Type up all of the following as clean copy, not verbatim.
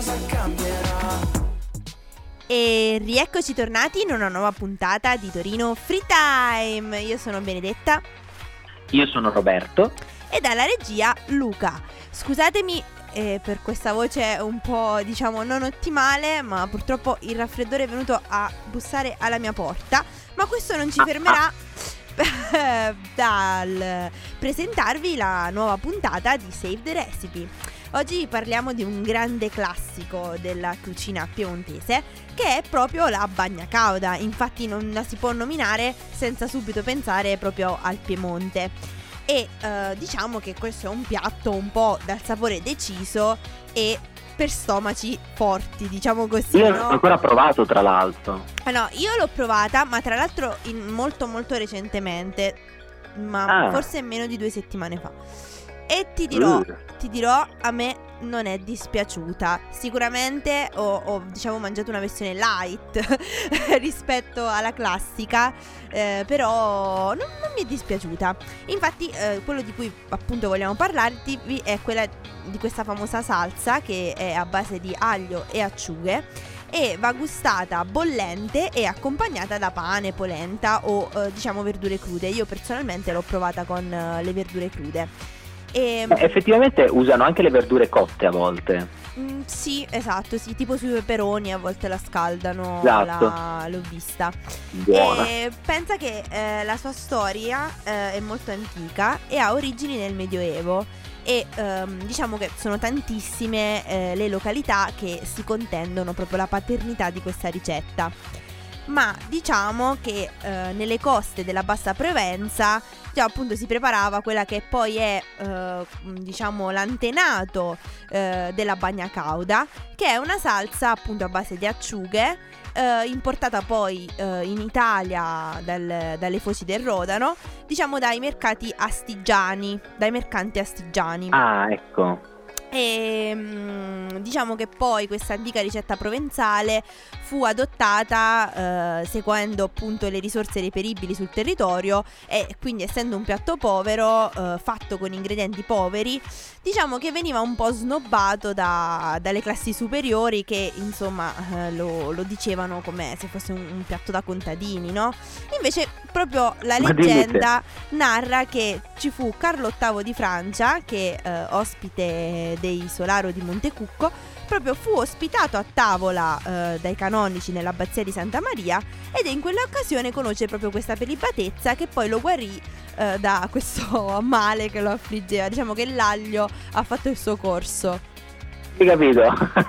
cosa cambierà. E rieccoci tornati in una nuova puntata di Torino Free Time. Io sono Benedetta. Io sono Roberto. E dalla regia Luca. Scusatemi per questa voce un po', diciamo, non ottimale, ma purtroppo il raffreddore è venuto a bussare alla mia porta. Ma questo non ci fermerà dal presentarvi la nuova puntata di Save the Recipe. Oggi parliamo di un grande classico della cucina piemontese, che è proprio la bagna cauda. Infatti non la si può nominare senza subito pensare proprio al Piemonte. E diciamo che questo è un piatto un po' dal sapore deciso e per stomaci forti, diciamo così. Io l'ho ancora provato, tra l'altro. No, io l'ho provata, ma tra l'altro molto molto recentemente, ma forse meno di 2 settimane fa. E ti dirò, a me non è dispiaciuta. Sicuramente ho diciamo mangiato una versione light rispetto alla classica, però non mi è dispiaciuta. Infatti quello di cui appunto vogliamo parlarvi è quella di questa famosa salsa che è a base di aglio e acciughe e va gustata bollente e accompagnata da pane, polenta o diciamo verdure crude. Io personalmente l'ho provata con le verdure crude. Effettivamente usano anche le verdure cotte a volte. Sì, esatto, sì, tipo sui peperoni a volte la scaldano, esatto. L'ho vista. Buona. E pensa che la sua storia è molto antica e ha origini nel Medioevo. E diciamo che sono tantissime le località che si contendono proprio la paternità di questa ricetta. Ma diciamo che nelle coste della Bassa Provenza già appunto si preparava quella che poi è diciamo l'antenato della bagna cauda, che è una salsa appunto a base di acciughe, importata poi in Italia dalle foci del Rodano, diciamo dai mercanti astigiani. Ah, ecco. E diciamo che poi questa antica ricetta provenzale fu adottata seguendo appunto le risorse reperibili sul territorio e quindi essendo un piatto povero, fatto con ingredienti poveri, diciamo che veniva un po' snobbato dalle classi superiori che insomma lo dicevano come se fosse un piatto da contadini, no? Invece proprio la leggenda narra che ci fu Carlo VIII di Francia che ospite dei Solaro di Montecucco proprio fu ospitato a tavola dai canonici nell'abbazia di Santa Maria ed in quell'occasione conosce proprio questa prelibatezza che poi lo guarì da questo male che lo affliggeva. Diciamo che l'aglio ha fatto il suo corso. Hai capito?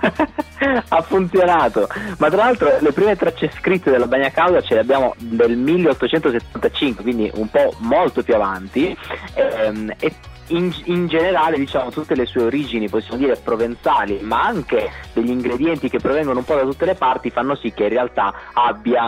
Ha funzionato. Ma tra l'altro le prime tracce scritte della bagna cauda ce le abbiamo del 1875, quindi un po' molto più avanti, e in generale diciamo tutte le sue origini, possiamo dire provenzali, ma anche degli ingredienti che provengono un po' da tutte le parti, fanno sì che in realtà abbia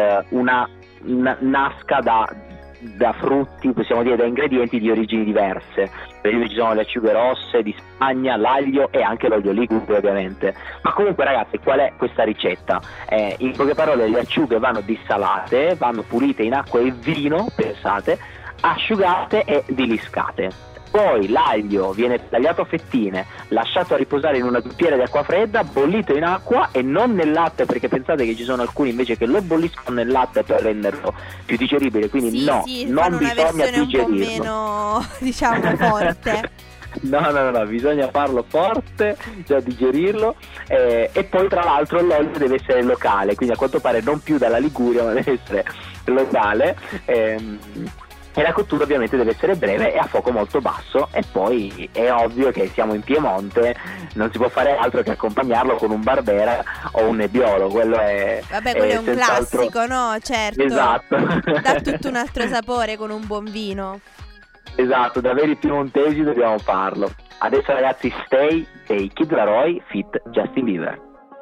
nasca da frutti, possiamo dire da ingredienti di origini diverse. Per esempio ci sono le acciughe rosse di Spagna, l'aglio e anche l'olio ligure ovviamente. Ma comunque ragazzi, qual è questa ricetta? In poche parole, le acciughe vanno dissalate, vanno pulite in acqua e vino, pensate, asciugate e diliscate. Poi l'aglio viene tagliato a fettine, lasciato a riposare in una bicchiere di acqua fredda, bollito in acqua e non nel latte, perché pensate che ci sono alcuni invece che lo bolliscono nel latte per renderlo più digeribile, quindi non bisogna digerirlo. Un po' meno, diciamo, forte. No, bisogna farlo forte, cioè digerirlo, e poi tra l'altro l'olio deve essere locale, quindi a quanto pare non più dalla Liguria, ma deve essere locale. E la cottura ovviamente deve essere breve e a fuoco molto basso, e poi è ovvio che siamo in Piemonte, non si può fare altro che accompagnarlo con un Barbera o un Nebbiolo. Quello è un classico, no? Certo. Esatto. Dà tutto un altro sapore con un buon vino. Esatto, da veri piemontesi dobbiamo farlo. Adesso ragazzi, Stay dei Kid Laroi feat. Justin Bieber.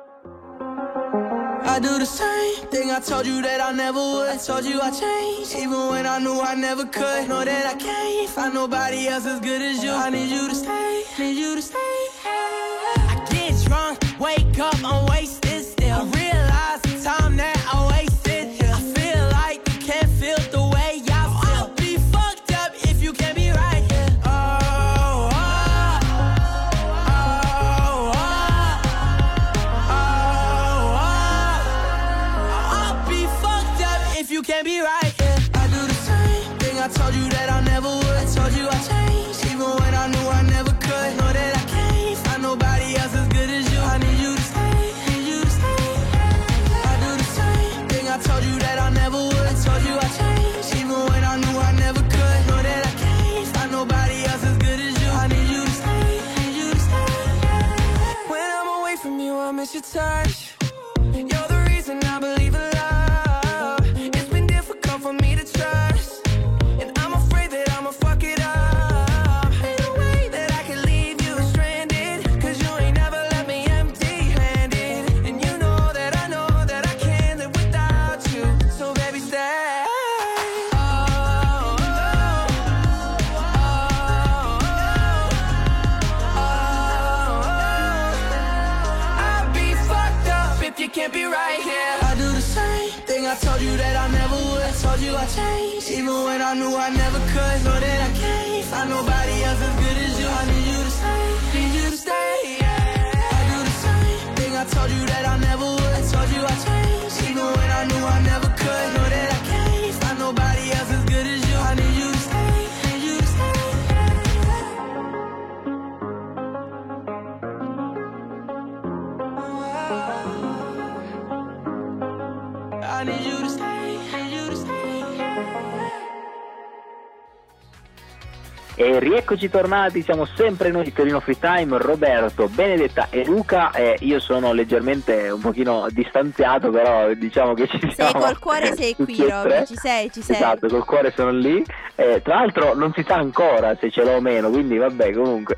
I do the same thing I told you that I never would. I told you I changed, even when I knew I never could. Know that I can't find nobody else as good as you. I need you to stay, need you to stay. I get drunk, wake up, I'm wasted still. I realize the time that I wasted here. I feel like you can't feel the way I feel. I'll be fucked up if you can't be right here. Oh, oh, oh, oh, oh. told you that I never would. Told you I changed, even when I knew I never could. Know that I can't find nobody else as good as you. I need you to stay, need you to stay. I do the same thing, I told you that I never would. Told you I changed, even when I knew I never could. Know that I can't find nobody else as good as you. I need you to stay, need you to stay. When I'm away from you, I miss your touch. You're the reason I believe in love. It's been difficult for me to trust, and I'm afraid that I'ma fuck it up. Ain't no way that I can leave you stranded, cause you ain't never left me empty-handed. And you know that I can't live without you. So baby, stay. I'd be fucked up if you can't be right here. I do the same thing, I told you that I never would. Told you I changed, even when I knew I never could. Know that I can't find nobody else as good as you. I need you to stay, need you to stay, yeah. I do the same thing, I told you that I never would. Told you I changed, even when I knew I never could. Know that I can't find nobody else as good as you. I need you to stay, need you to stay. I need you to stay, need you to stay. E rieccoci tornati, siamo sempre noi di Torino Free Time, Roberto, Benedetta e Luca. Io sono leggermente un pochino distanziato, però diciamo che ci siamo. Sei col cuore, sei qui, Roby, ci sei. Esatto, col cuore sono lì. Tra l'altro non si sa ancora se ce l'ho o meno, quindi vabbè, comunque.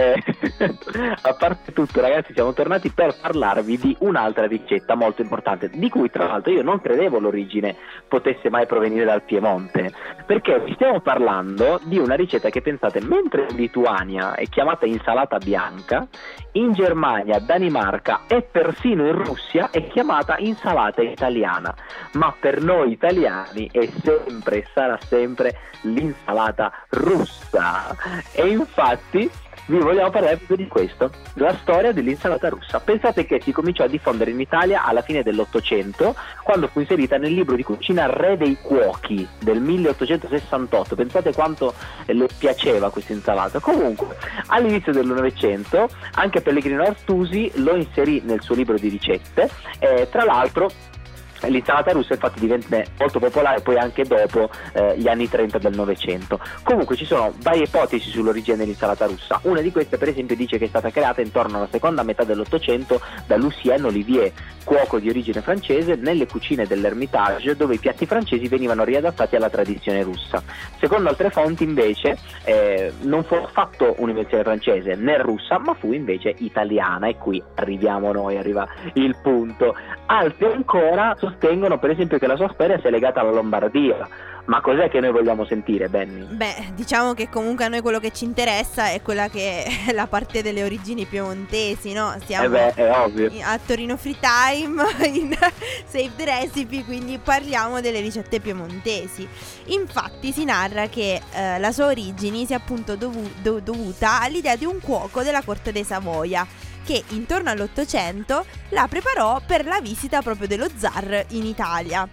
A parte tutto, ragazzi, siamo tornati per parlarvi di un'altra ricetta molto importante, di cui tra l'altro io non credevo l'origine potesse mai provenire dal Piemonte, perché vi stiamo parlando di una ricetta che, pensate, mentre in Lituania è chiamata insalata bianca, in Germania, Danimarca e persino in Russia è chiamata insalata italiana, ma per noi italiani è sempre e sarà sempre l'insalata russa. E infatti vi vogliamo parlare proprio di questo, la storia dell'insalata russa. Pensate che si cominciò a diffondere in Italia alla fine dell'Ottocento, quando fu inserita nel libro di cucina Re dei Cuochi del 1868. Pensate quanto le piaceva questa insalata. Comunque, all'inizio del Novecento anche Pellegrino Artusi lo inserì nel suo libro di ricette. Tra l'altro l'insalata russa infatti divenne molto popolare poi anche dopo gli anni 30 del Novecento. Comunque ci sono varie ipotesi sull'origine dell'insalata russa. Una di queste, per esempio, dice che è stata creata intorno alla seconda metà dell'Ottocento da Lucien Olivier, cuoco di origine francese, nelle cucine dell'Ermitage, dove i piatti francesi venivano riadattati alla tradizione russa. Secondo altre fonti invece non fu affatto un'invenzione francese né russa, ma fu invece italiana, e qui arriviamo noi, arriva il punto. Altri ancora sostengono per esempio che la sua storia sia legata alla Lombardia. Ma cos'è che noi vogliamo sentire, Benny? Beh, diciamo che comunque a noi quello che ci interessa è quella che è la parte delle origini piemontesi, no? Siamo è ovvio. A Torino Free Time, in Save the Recipe, quindi parliamo delle ricette piemontesi. Infatti si narra che la sua origine sia appunto dovuta all'idea di un cuoco della corte dei Savoia, che intorno all'800 la preparò per la visita proprio dello zar in Italia.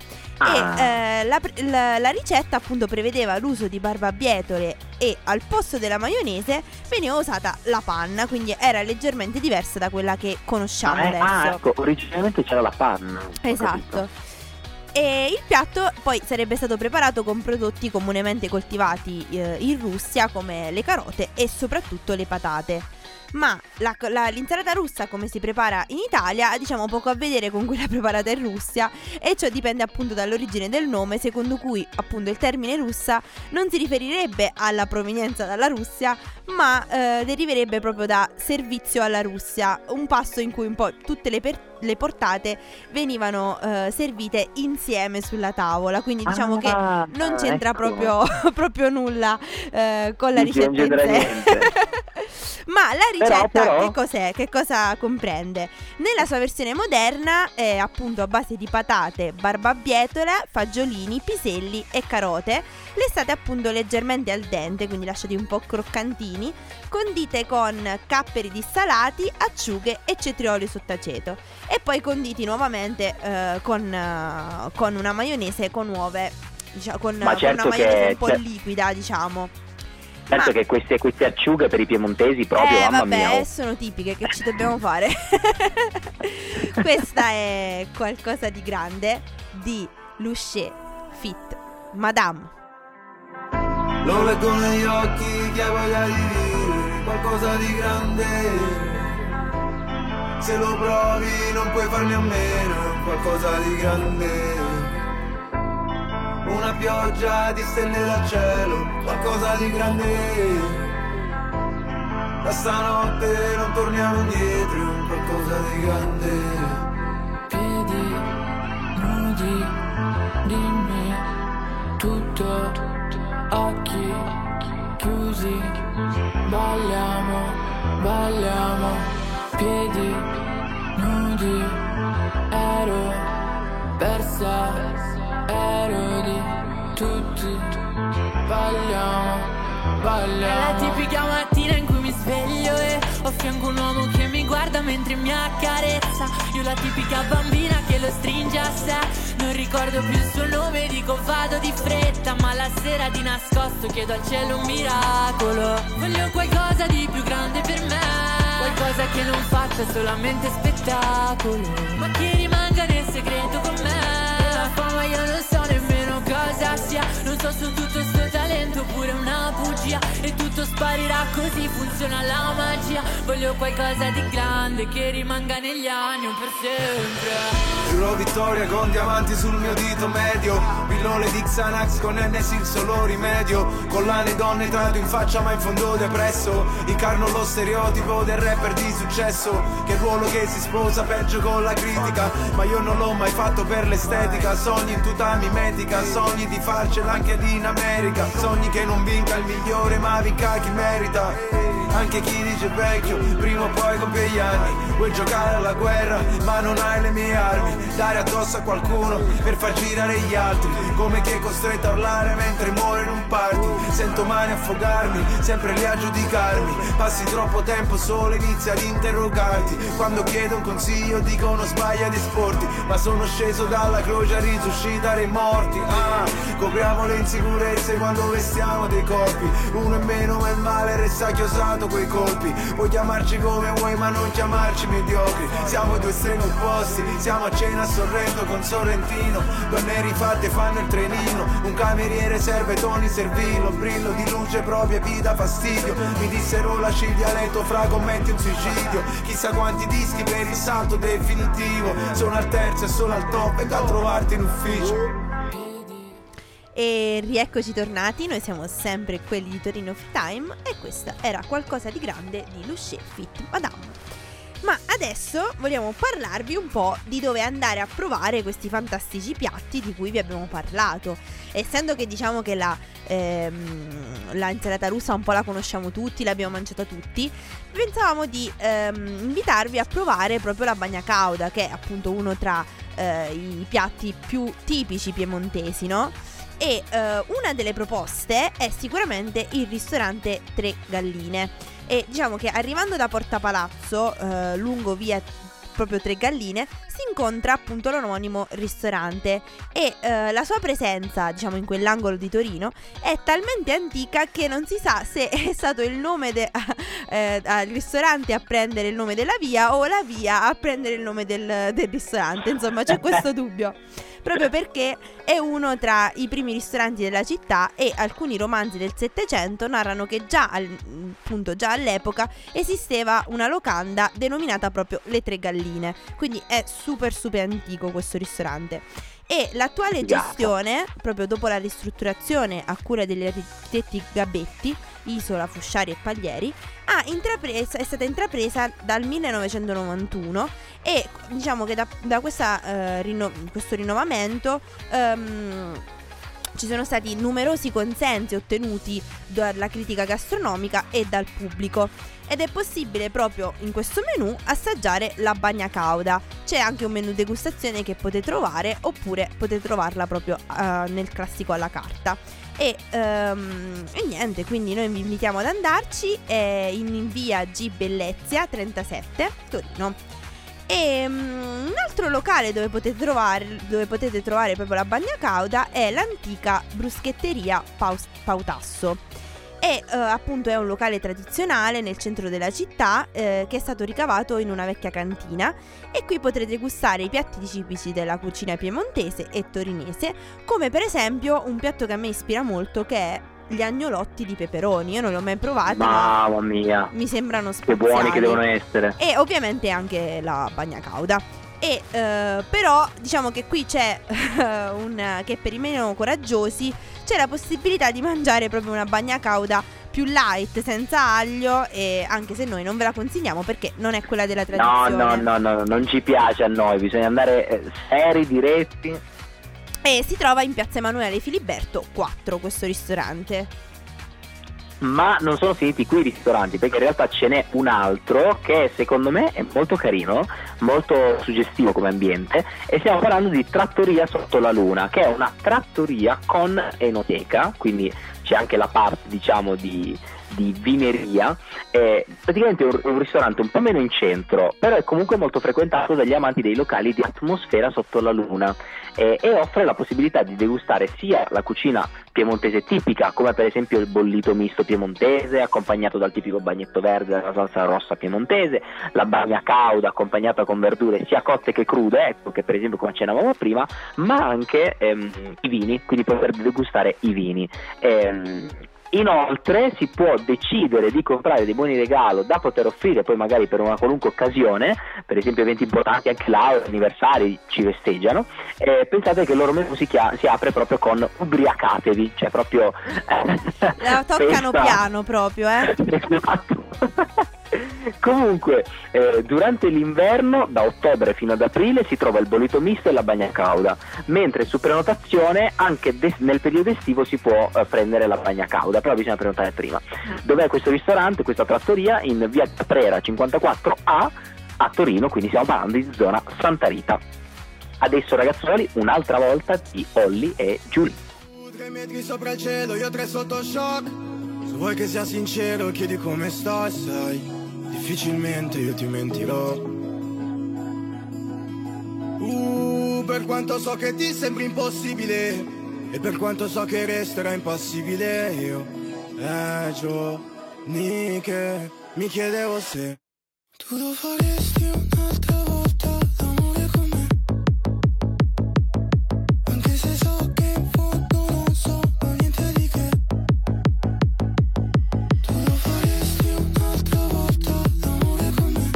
E la ricetta appunto prevedeva l'uso di barbabietole e al posto della maionese veniva usata la panna, quindi era leggermente diversa da quella che conosciamo adesso. Ecco, originalmente c'era la panna. Esatto. E il piatto poi sarebbe stato preparato con prodotti comunemente coltivati in Russia, come le carote e soprattutto le patate. Ma l'insalata russa, come si prepara in Italia, ha diciamo poco a vedere con quella preparata in Russia, e ciò dipende appunto dall'origine del nome, secondo cui appunto il termine russa non si riferirebbe alla provenienza dalla Russia, ma deriverebbe proprio da servizio alla Russia, un pasto in cui un po' tutte le portate venivano servite insieme sulla tavola, quindi diciamo che non c'entra proprio nulla con la ricetta in sé. Ma la ricetta però... che cos'è? Che cosa comprende? Nella sua versione moderna è appunto a base di patate, barbabietola, fagiolini, piselli e carote, lestate appunto leggermente al dente, quindi lasciati un po' croccantini, condite con capperi dissalati, acciughe e cetrioli sott'aceto, e poi conditi nuovamente con una maionese con uove diciamo, con certo una maionese che un po' liquida, diciamo. Certo che queste acciughe per i piemontesi proprio, mamma mia. Vabbè, sono tipiche, che ci dobbiamo fare? Questa è qualcosa di grande di Luscier Fit Madame. Lo leggo negli occhi che ha voglia di vivere qualcosa di grande. Se lo provi non puoi farne a meno, qualcosa di grande. Una pioggia di stelle dal cielo, qualcosa di grande. Da stanotte non torniamo indietro, qualcosa di grande. Piedi nudi, dimmi tutto, occhi chiusi, balliamo, balliamo. Piedi nudi, ero persa. Ero di tutti, balliamo, balliamo. È la tipica mattina in cui mi sveglio e ho a fianco un uomo che mi guarda mentre mi accarezza. Io la tipica bambina che lo stringe a sé. Non ricordo più il suo nome, dico vado di fretta, ma la sera di nascosto chiedo al cielo un miracolo. Voglio qualcosa di più grande per me, qualcosa che non faccia solamente spettacolo, ma che rimanga nel segreto con me. Ma io non so nemmeno cosa sia, non so se tutto sto talento oppure una bugia, e tutto sparirà così funziona la magia. Voglio qualcosa di grande che rimanga negli anni un per sempre. Giuro vittoria con diamanti sul mio dito medio, pillole di Xanax con NS il solo rimedio, collane donne trato in faccia ma in fondo depresso, incarno lo stereotipo del rapper di successo, che ruolo che si sposa peggio con la critica, ma io non l'ho mai fatto per l'estetica. Sogni in tuta mimetica, sogni di farcela anche lì in America, sogni che non vinca il migliore ma vinca chi merita. Anche chi dice vecchio, prima o poi compie gli anni. Vuoi giocare alla guerra ma non hai le mie armi, dare addosso a qualcuno per far girare gli altri, come chi è costretto a urlare mentre muore in un party. Sento mani affogarmi, sempre lì a giudicarmi, passi troppo tempo solo, inizi ad interrogarti. Quando chiedo un consiglio dicono sbaglia di sporti, ma sono sceso dalla croce a risuscitare i morti. Copriamo le insicurezze quando vestiamo dei corpi, uno in meno ma il male resta chiosato quei colpi. Puoi chiamarci come vuoi ma non chiamarci mediocri, siamo due estremi opposti, siamo a cena a Sorrento con Sorrentino, donne rifatte fanno il trenino, un cameriere serve Tony Servino, brillo di luce propria vita fastidio. Mi dissero lasci il dialetto fra commetti un suicidio, chissà quanti dischi per il salto definitivo, sono al terzo e sono al top, vengo a trovarti in ufficio. E rieccoci tornati, noi siamo sempre quelli di Torino Free Time e questa era qualcosa di grande di Luscier Fit Madame. Ma adesso vogliamo parlarvi un po' di dove andare a provare questi fantastici piatti di cui vi abbiamo parlato. Essendo che diciamo che la insalata russa un po' la conosciamo tutti, l'abbiamo mangiata tutti, pensavamo di invitarvi a provare proprio la bagna cauda, che è appunto uno tra i piatti più tipici piemontesi, no? E una delle proposte è sicuramente il ristorante Tre Galline. E diciamo che arrivando da Porta Palazzo, lungo via proprio Tre Galline, si incontra appunto l'omonimo ristorante e la sua presenza, diciamo, in quell'angolo di Torino è talmente antica che non si sa se è stato il nome al ristorante a prendere il nome della via o la via a prendere il nome del ristorante. Insomma, c'è questo dubbio, proprio perché è uno tra i primi ristoranti della città e alcuni romanzi del Settecento narrano che già all'epoca esisteva una locanda denominata proprio Le Tre Galline, quindi è super antico questo ristorante. E l'attuale gestione, proprio dopo la ristrutturazione a cura degli architetti Gabetti, Isola, Fusciari e Paglieri, è stata intrapresa dal 1991 e diciamo che da questo rinnovamento ci sono stati numerosi consensi ottenuti dalla critica gastronomica e dal pubblico. Ed è possibile proprio in questo menù assaggiare la bagna cauda. C'è anche un menù degustazione che potete trovare, oppure potete trovarla proprio nel classico alla carta. E niente, quindi noi vi invitiamo ad andarci in via G Bellezia 37 Torino. E un altro locale dove potete trovare proprio la bagna cauda è l'antica bruschetteria Pautasso. Appunto è un locale tradizionale nel centro della città, che è stato ricavato in una vecchia cantina, e qui potrete gustare i piatti tipici della cucina piemontese e torinese, come per esempio un piatto che a me ispira molto, che è gli agnolotti di peperoni. Io non li ho mai provati, mamma mia, mi sembrano che spaziali. buoni che devono essere. E ovviamente anche la bagna cauda. Però diciamo che qui c'è che per i meno coraggiosi c'è la possibilità di mangiare proprio una bagna cauda più light, senza aglio, e anche se noi non ve la consigliamo perché non è quella della tradizione. No, non ci piace a noi, bisogna andare seri, diretti. E si trova in piazza Emanuele Filiberto 4 questo ristorante. Ma non sono finiti qui i ristoranti, perché in realtà ce n'è un altro che secondo me è molto carino, molto suggestivo come ambiente, e stiamo parlando di Trattoria Sotto la Luna, che è una trattoria con enoteca, quindi c'è anche la parte diciamo di vineria. È praticamente un ristorante un po' meno in centro, però è comunque molto frequentato dagli amanti dei locali di atmosfera sotto la luna, e offre la possibilità di degustare sia la cucina piemontese tipica, come per esempio il bollito misto piemontese accompagnato dal tipico bagnetto verde della salsa rossa piemontese, la bagna cauda accompagnata con verdure sia cotte che crude, ecco, che per esempio come accennavamo prima, ma anche i vini, quindi poter degustare i vini. Inoltre si può decidere di comprare dei buoni regalo da poter offrire poi magari per una qualunque occasione, per esempio eventi importanti, anche laurea, anniversari ci festeggiano. Pensate che il loro menù si apre proprio con ubriacatevi, cioè proprio la toccano piano proprio, Esatto. Comunque durante l'inverno, da ottobre fino ad aprile, si trova il bollito misto e la bagna cauda, mentre su prenotazione anche nel periodo estivo si può prendere la bagna cauda, però bisogna prenotare prima. Dov'è questo ristorante, questa trattoria? In via Caprera 54A a Torino, quindi stiamo parlando di zona Santa Rita. Adesso ragazzuoli, un'altra volta di Olly e Giulia. 3 metri sopra il cielo, io 3 sotto shock. Se vuoi che sia sincero, chiedi come stai, sai, difficilmente io ti mentirò. Per quanto so che ti sembri impossibile, e per quanto so che resterà impassibile, io giorni che mi chiedevo se tu lo faresti un'altra volta l'amore con me, anche se so che in fondo non so niente di che. Tu lo faresti un'altra volta l'amore con me,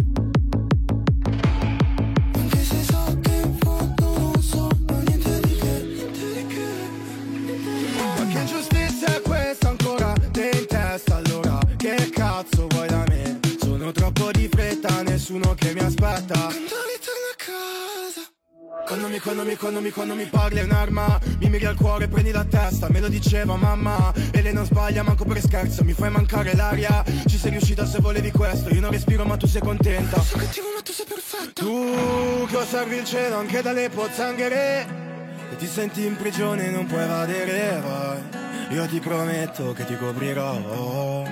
anche se so che in fondo non so niente di che. Ma che ingiustizia è questa ancora in testa, allora che cazzo vuoi da me? Sono troppo di fretta, nessuno che mi aspetta. Quando ritorno a casa, quando mi parli è un'arma, mi miri al cuore, prendi la testa, me lo diceva mamma, e lei non sbaglia manco per scherzo, mi fai mancare l'aria. Ci sei riuscita se volevi questo, io non respiro ma tu sei contenta. Sono cattivo ma tu sei perfetta. Tu che osservi il cielo anche dalle pozzanghere, e ti senti in prigione e non puoi evadere, vai. Io ti prometto che ti coprirò.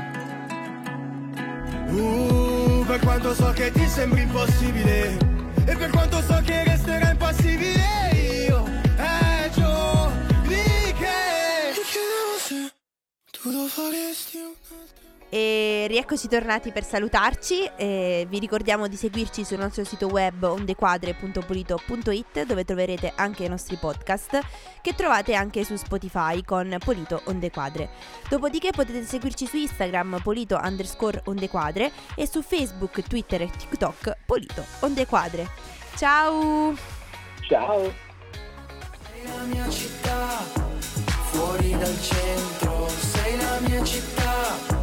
Per quanto so che ti sembri impossibile, e per quanto so che resterà impassibile, io giorni che ti chiedevo se tu lo faresti un'altra. E rieccoci tornati per salutarci. Vi ricordiamo di seguirci sul nostro sito web ondequadre.polito.it, dove troverete anche i nostri podcast, che trovate anche su Spotify con Polito Ondequadre. Dopodiché potete seguirci su Instagram Polito_Ondequadre e su Facebook, Twitter e TikTok Polito Ondequadre. Ciao! Ciao! Sei la mia città, fuori dal centro, sei la mia città.